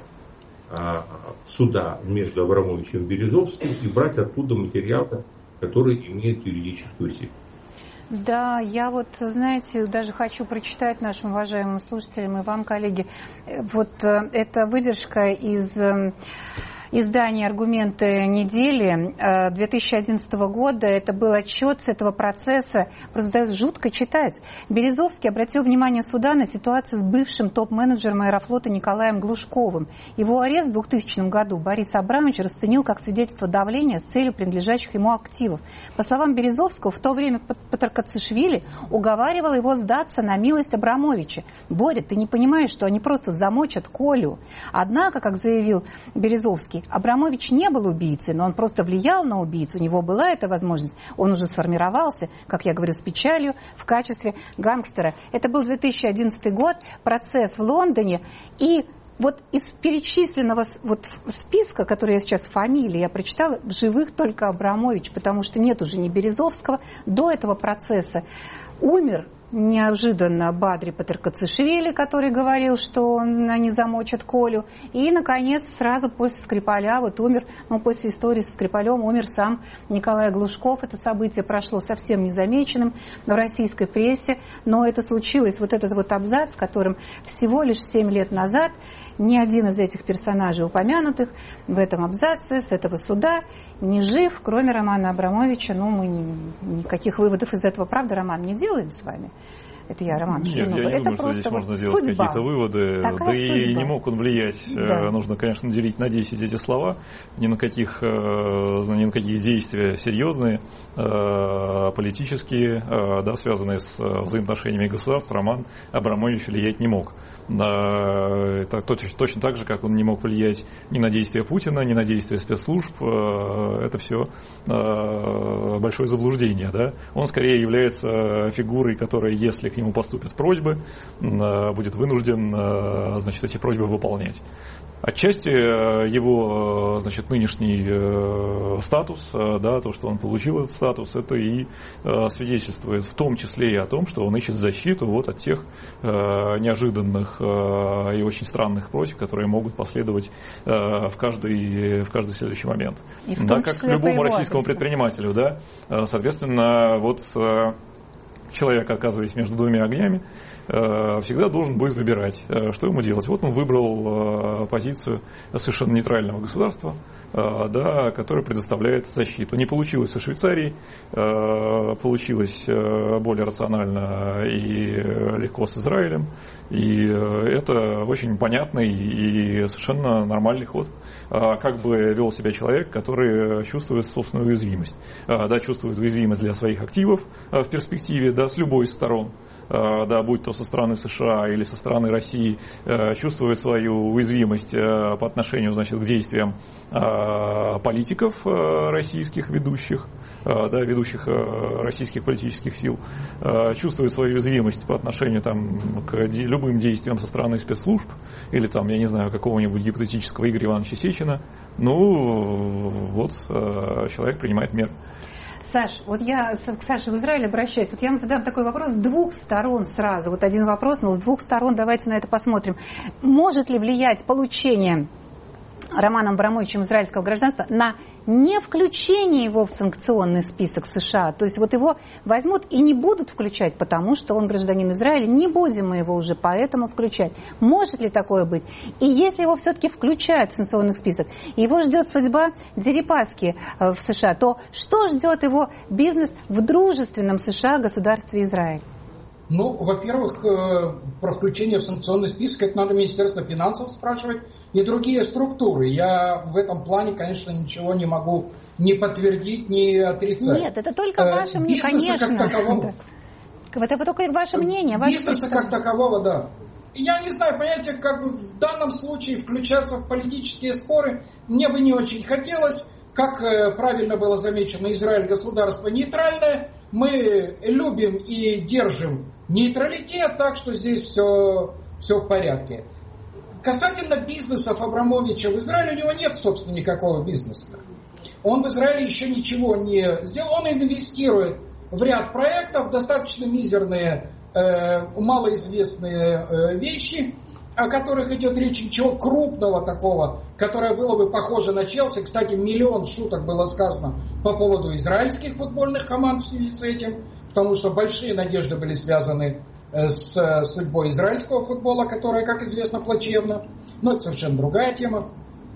суда между Абрамовичем и Березовским и брать оттуда материалы, которые имеют юридическую силу. Да, я вот, знаете, даже хочу прочитать нашим уважаемым слушателям и вам, коллеги, вот эта выдержка из издание «Аргументы недели» две тысячи одиннадцатого года. Это был отчет с этого процесса. Просто жутко читать. Березовский обратил внимание суда на ситуацию с бывшим топ-менеджером Аэрофлота Николаем Глушковым. Его арест в двухтысячном году Борис Абрамович расценил как свидетельство давления с целью принадлежащих ему активов. По словам Березовского, в то время Патркацишвили уговаривал его сдаться на милость Абрамовича. «Боря, ты не понимаешь, что они просто замочат Колю?» Однако, как заявил Березовский, Абрамович не был убийцей, но он просто влиял на убийцу. У него была эта возможность. Он уже сформировался, как я говорю, с печалью в качестве гангстера. Это был две тысячи одиннадцатый год, процесс в Лондоне. И вот из перечисленного вот списка, который я сейчас фамилии, я прочитала, в живых только Абрамович, потому что нет уже ни Березовского. До этого процесса умер неожиданно Бадри Патркацишвили, который говорил, что они замочат Колю. И, наконец, сразу после Скрипаля, вот умер, ну, после истории со Скрипалем умер сам Николай Глушков. Это событие прошло совсем незамеченным в российской прессе, но это случилось, вот этот вот абзац, в котором всего лишь семь лет назад ни один из этих персонажей, упомянутых в этом абзаце, с этого суда, не жив, кроме Романа Абрамовича. Ну, мы никаких выводов из этого, правда, Роман, не делаем с вами? Это я, Роман Нет, Шумов. я не это думаю, просто что здесь вот можно сделать судьба. Какие-то выводы. Такая да судьба. И не мог он влиять. Да. Нужно, конечно, делить на десять эти слова. Ни на, каких, ни на какие действия серьезные, политические, да, связанные с взаимоотношениями государств, Роман Абрамович влиять не мог. Это точно так же, как он не мог влиять ни на действия Путина, ни на действия спецслужб. Это все большое заблуждение. Да? Он скорее является фигурой, которая, если к нему поступят просьбы, будет вынужден, значит, эти просьбы выполнять. Отчасти его, значит, нынешний статус, да, то, что он получил этот статус, это и свидетельствует в том числе и о том, что он ищет защиту вот от тех неожиданных и очень странных просьб, которые могут последовать в каждый, в каждый следующий момент. Да, как любому российскому предпринимателю, да, соответственно, вот человек, оказываясь между двумя огнями, всегда должен будет выбирать, что ему делать. Вот он выбрал позицию совершенно нейтрального государства, да, которое предоставляет защиту. Не получилось со Швейцарией, получилось более рационально и легко с Израилем. И это очень понятный и совершенно нормальный ход. Как бы вел себя человек, который чувствует собственную уязвимость. Да, чувствует уязвимость для своих активов в перспективе, да, с любой из сторон. Да, будь то со стороны США или со стороны России, чувствует свою уязвимость по отношению, значит, к действиям политиков российских ведущих, да, ведущих российских политических сил, чувствует свою уязвимость по отношению там, к любым действиям со стороны спецслужб или там, я не знаю, какого-нибудь гипотетического Игоря Ивановича Сечина. Ну, вот человек принимает меры. Саш, вот я к Саше в Израиле обращаюсь. Вот я вам задам такой вопрос с двух сторон сразу. Вот один вопрос, но с двух сторон давайте на это посмотрим. Может ли влиять получение Романом Абрамовичем израильского гражданства на не включение его в санкционный список США? То есть вот его возьмут и не будут включать, потому что он гражданин Израиля, не будем мы его уже поэтому включать. Может ли такое быть? И если его все-таки включают в санкционный список, его ждет судьба Дерипаски в США, то что ждет его бизнес в дружественном США государстве Израиль? Ну, во-первых, про включение в санкционный список это надо Министерство финансов спрашивать и другие структуры. Я в этом плане, конечно, ничего не могу ни подтвердить, ни отрицать. Нет, это только ваше мнение, конечно. Как такового, это только ваше мнение. Ваше бизнеса как такового, да. Я не знаю, понимаете, как бы в данном случае включаться в политические споры мне бы не очень хотелось. Как правильно было замечено, Израиль государство нейтральное. Мы любим и держим нейтралитет, так что здесь все, все в порядке. Касательно бизнесов Абрамовича в Израиле, у него нет, собственно, никакого бизнеса. Он в Израиле еще ничего не сделал. Он инвестирует в ряд проектов, достаточно мизерные, э, малоизвестные э, вещи, о которых идет речь, ничего крупного такого, которое было бы похоже на Челси. Кстати, миллион шуток было сказано по поводу израильских футбольных команд в связи с этим, потому что большие надежды были связаны с судьбой израильского футбола, которая, как известно, плачевна. Но это совершенно другая тема.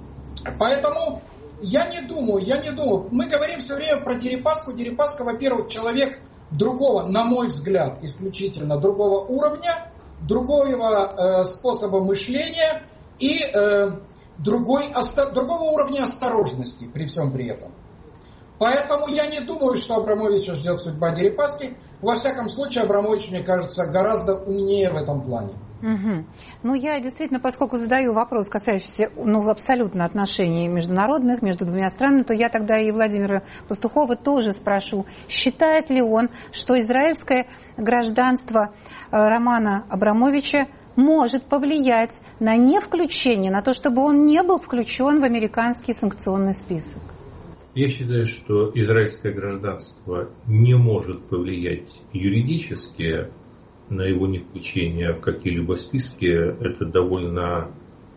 Поэтому я не думаю, я не думаю. Мы говорим все время про Дерипаску. Дерипаска, во-первых, человек другого, на мой взгляд, исключительно другого уровня, другого э, способа мышления и э, другой, оста, другого уровня осторожности при всем при этом. Поэтому я не думаю, что Абрамовича ждет судьба Дерипаски. Во всяком случае, Абрамович, мне кажется, гораздо умнее в этом плане. Угу. Ну, я действительно, поскольку задаю вопрос, касающийся ну, абсолютно отношений международных между двумя странами, то я тогда и Владимира Пастухова тоже спрошу, считает ли он, что израильское гражданство Романа Абрамовича может повлиять на невключение, на то, чтобы он не был включен в американский санкционный список? Я считаю, что израильское гражданство не может повлиять юридически на его невключение в какие-либо списки. Это довольно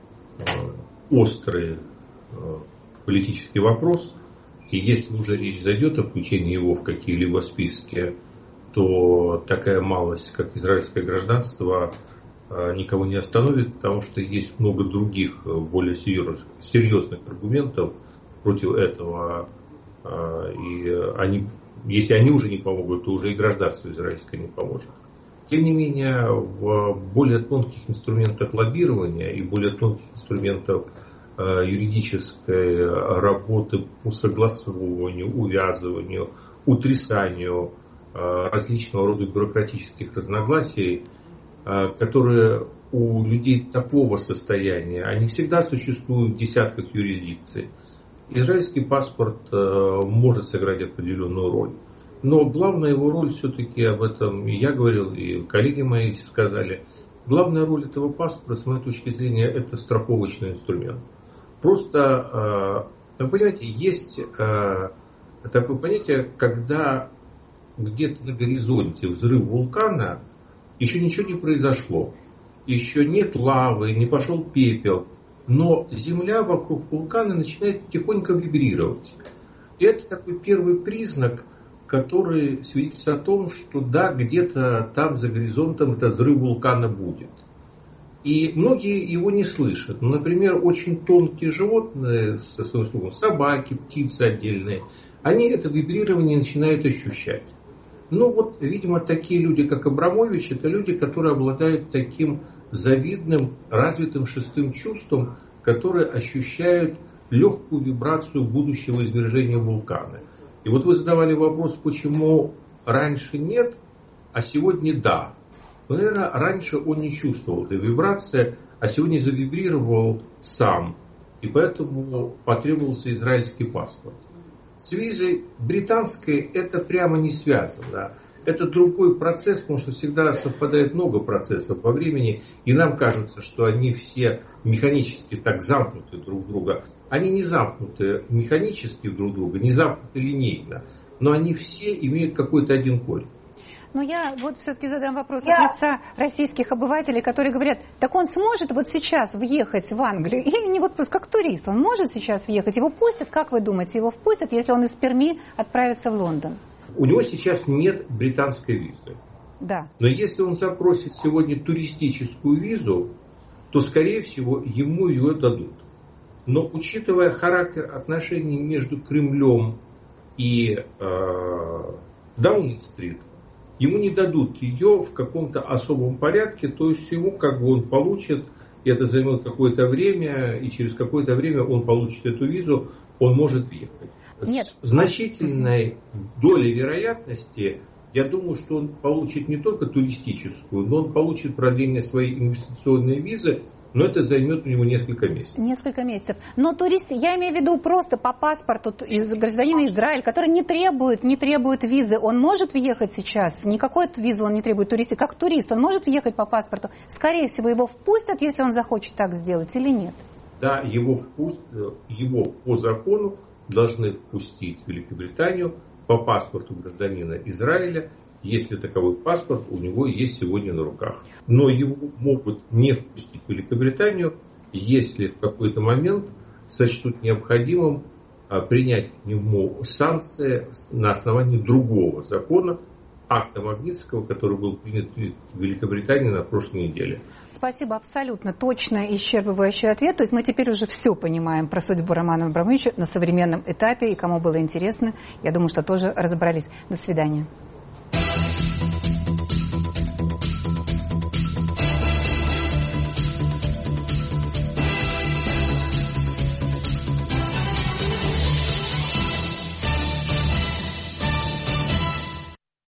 острый политический вопрос. И если уже речь зайдет о включении его в какие-либо списки, то такая малость, как израильское гражданство, никого не остановит, потому что есть много других более серьезных аргументов против этого. И они, если они уже не помогут, то уже и гражданство израильское не поможет. Тем не менее, в более тонких инструментах лоббирования и более тонких инструментах юридической работы по согласовыванию, увязыванию, утрясанию различного рода бюрократических разногласий, которые у людей такого состояния, они всегда существуют в десятках юрисдикций. Израильский паспорт э, может сыграть определенную роль. Но главная его роль все-таки, об этом и я говорил, и коллеги мои сказали, главная роль этого паспорта, с моей точки зрения, это страховочный инструмент. Просто, э, вы понимаете, есть э, такое понятие, когда где-то на горизонте взрыв вулкана, еще ничего не произошло. Еще нет лавы, не пошел пепел, но земля вокруг вулкана начинает тихонько вибрировать. И это такой первый признак, который свидетельствует о том, что да, где-то там за горизонтом этот взрыв вулкана будет. И многие его не слышат. Ну, например, очень тонкие животные, со своим слухом, собаки, птицы отдельные, они это вибрирование начинают ощущать. Ну вот, видимо, такие люди, как Абрамович, это люди, которые обладают таким завидным, развитым шестым чувством, которые ощущают легкую вибрацию будущего извержения вулкана. И вот вы задавали вопрос, почему раньше нет, а сегодня да. Ну, наверное, раньше он не чувствовал этой вибрации, а сегодня завибрировал сам. И поэтому потребовался израильский паспорт. С визой британской это прямо не связано. Это другой процесс, потому что всегда совпадает много процессов во времени, и нам кажется, что они все механически так замкнуты друг в друга. Они не замкнуты механически друг в друга, не замкнуты линейно, но они все имеют какой-то один корень. Но я вот все-таки задам вопрос от лица российских обывателей, которые говорят, так он сможет вот сейчас въехать в Англию или не вот как турист, он может сейчас въехать, его пустят, как вы думаете, его впустят, если он из Перми отправится в Лондон? У него сейчас нет британской визы. Да. Но если он запросит сегодня туристическую визу, то, скорее всего, ему ее дадут. Но учитывая характер отношений между Кремлем и э, Даунинг-стрит, ему не дадут ее в каком-то особом порядке, то есть ему как бы он получит, и это займет какое-то время, и через какое-то время он получит эту визу, он может въехать. Нет. С значительной долей вероятности, я думаю, что он получит не только туристическую, но он получит продление своей инвестиционной визы, но это займет у него несколько месяцев. Несколько месяцев. Но турист, я имею в виду просто по паспорту из гражданина Израиля, который не требует, не требует визы, он может въехать сейчас? Никакой визы он не требует туристы. Как турист, он может въехать по паспорту? Скорее всего, его впустят, если он захочет так сделать, или нет? Да, его впустят, его по закону должны впустить в Великобританию по паспорту гражданина Израиля, если таковой паспорт у него есть сегодня на руках. Но его могут не впустить в Великобританию, если в какой-то момент сочтут необходимым принять к нему санкции на основании другого закона, акта Магнитского, который был принят в Великобритании на прошлой неделе. Спасибо, абсолютно точно исчерпывающий ответ. То есть мы теперь уже все понимаем про судьбу Романа Абрамовича на современном этапе, и кому было интересно, я думаю, что тоже разобрались. До свидания.